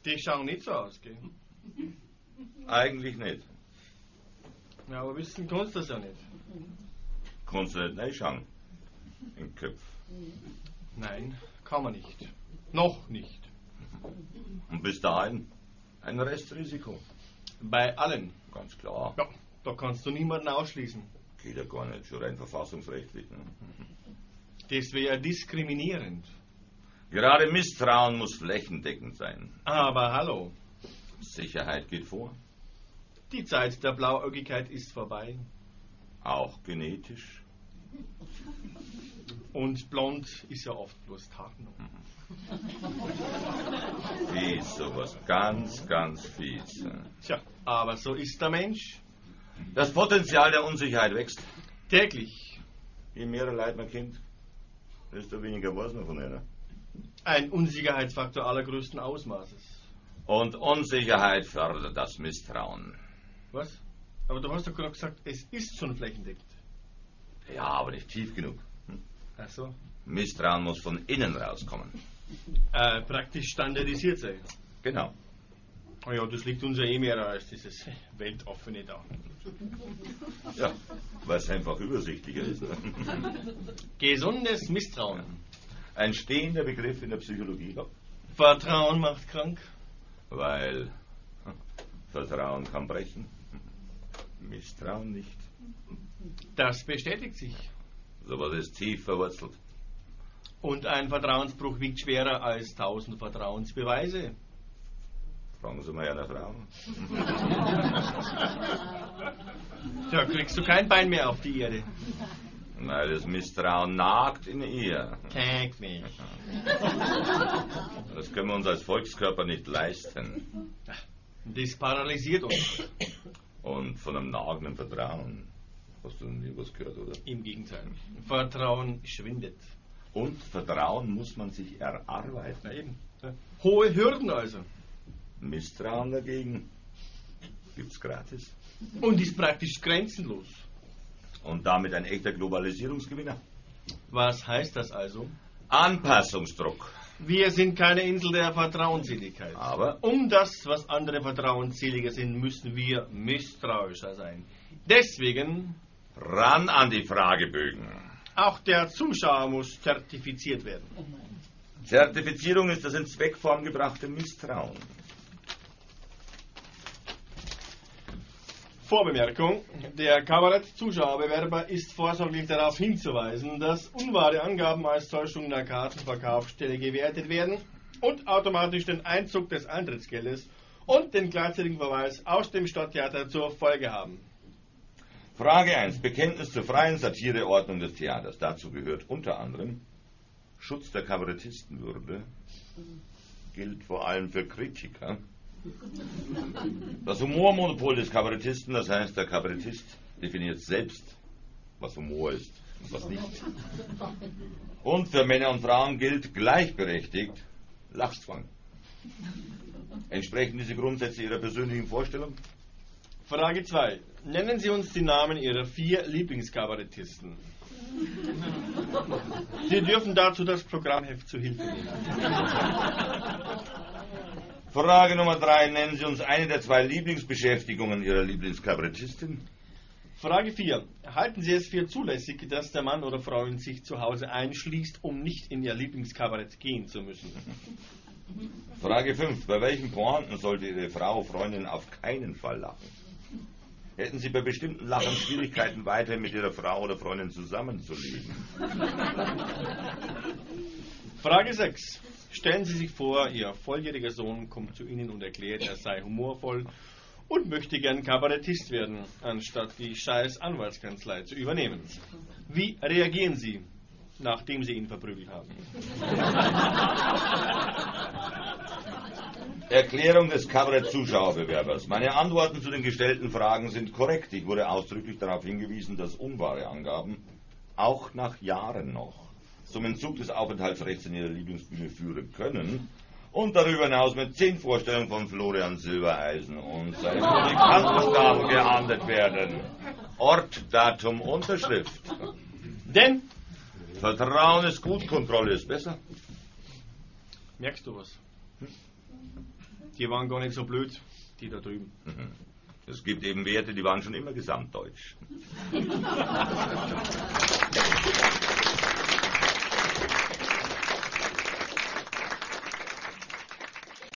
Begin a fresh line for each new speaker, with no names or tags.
Die schauen nicht so aus, gell?
Eigentlich nicht.
Ja, aber wissen kannst du das ja nicht.
Kannst du nicht reinschauen. Im Kopf.
Nein, kann man nicht. Noch nicht.
Und bis dahin ein Restrisiko.
Bei allen.
Ganz klar.
Ja, da kannst du niemanden ausschließen.
Geht ja gar nicht, schon rein verfassungsrechtlich. Ne?
Das wäre diskriminierend.
Gerade Misstrauen muss flächendeckend sein.
Aber hallo,
Sicherheit geht vor.
die Zeit der Blauäugigkeit ist vorbei.
Auch genetisch.
Und blond ist ja oft bloß Tarnung.
Fies, sowas. Ganz, ganz fies.
Tja, aber so ist der Mensch.
Das Potenzial der Unsicherheit wächst.
Täglich.
Je mehr Leid man kennt, desto weniger weiß man von einer.
Ein Unsicherheitsfaktor allergrößten Ausmaßes.
Und Unsicherheit fördert das Misstrauen.
Was? Aber du hast doch gerade gesagt, es ist schon flächendeckend.
Ja, aber nicht tief genug.
Ach so.
Misstrauen muss von innen rauskommen.
Praktisch standardisiert sein.
Genau.
Oh ja, das liegt uns ja eh mehr als dieses weltoffene da.
Ja, weil es einfach übersichtlicher ist.
Gesundes Misstrauen.
Ein stehender Begriff in der Psychologie.
Vertrauen macht krank.
Weil Vertrauen kann brechen. Misstrauen nicht.
Das bestätigt sich.
Sowas ist tief verwurzelt.
Und ein Vertrauensbruch wiegt schwerer als 1000 Vertrauensbeweise.
Fragen Sie mal eine Frau.
Da kriegst du kein Bein mehr auf die Erde.
Weil das Misstrauen nagt in ihr.
Täglich.
Das können wir uns als Volkskörper nicht leisten.
Das paralysiert uns.
Und von einem nagenden Vertrauen hast du noch nie was gehört, oder?
Im Gegenteil. Vertrauen schwindet.
Und Vertrauen muss man sich erarbeiten.
Na eben. Hohe Hürden also.
Misstrauen dagegen gibt's gratis.
Und ist praktisch grenzenlos.
Und damit ein echter Globalisierungsgewinner.
Was heißt das also?
Anpassungsdruck.
Wir sind keine Insel der Vertrauensseligkeit.
Aber
Um das, was andere vertrauensseliger sind, müssen wir misstrauischer sein. Deswegen,
ran an die Fragebögen.
auch der Zuschauer muss zertifiziert werden.
Zertifizierung ist das in Zweckform gebrachte Misstrauen.
Vorbemerkung: Der Kabarett-Zuschauerbewerber ist vorsorglich darauf hinzuweisen, dass unwahre Angaben als Täuschung der Kartenverkaufsstelle gewertet werden und automatisch den Einzug des Eintrittsgeldes und den gleichzeitigen Verweis aus dem Stadttheater zur Folge haben.
Frage 1. Bekenntnis zur freien Satireordnung des Theaters. Dazu gehört unter anderem Schutz der Kabarettistenwürde, gilt vor allem für Kritiker. Das Humormonopol des Kabarettisten, das heißt, der Kabarettist definiert selbst, was Humor ist und was nicht. Und für Männer und Frauen gilt gleichberechtigt Lachzwang. Entsprechen diese Grundsätze Ihrer persönlichen Vorstellung?
Frage 2. Nennen Sie uns die Namen Ihrer 4 Lieblingskabarettisten. Sie dürfen dazu das Programmheft zu Hilfe nehmen.
Frage Nummer 3. Nennen Sie uns eine der 2 Lieblingsbeschäftigungen Ihrer Lieblingskabarettistin.
Frage 4. Halten Sie es für zulässig, dass der Mann oder Frau in sich zu Hause einschließt, um nicht in Ihr Lieblingskabarett gehen zu müssen?
Frage 5. Bei welchen Pointen sollte Ihre Frau, Freundin auf keinen Fall lachen? Hätten Sie bei bestimmten Lachen Schwierigkeiten, weiter mit Ihrer Frau oder Freundin zusammenzuleben?
Frage 6. Stellen Sie sich vor, Ihr volljähriger Sohn kommt zu Ihnen und erklärt, er sei humorvoll und möchte gern Kabarettist werden, anstatt die scheiß Anwaltskanzlei zu übernehmen. Wie reagieren Sie, nachdem Sie ihn verprügelt haben?
Erklärung des Kabarett-Zuschauerbewerbers. Meine Antworten zu den gestellten Fragen sind korrekt. Ich wurde ausdrücklich darauf hingewiesen, dass unwahre Angaben auch nach Jahren noch zum Entzug des Aufenthaltsrechts in Ihrer Lieblingsbühne führen können und darüber hinaus mit 10 Vorstellungen von Florian Silbereisen und seinem Musikantenstamm geahndet werden. Ort, Datum, Unterschrift.
Denn,
Vertrauen ist gut, Kontrolle ist besser.
merkst du was? Die waren gar nicht so blöd, die da drüben.
Es gibt eben Werte, die waren schon immer gesamtdeutsch.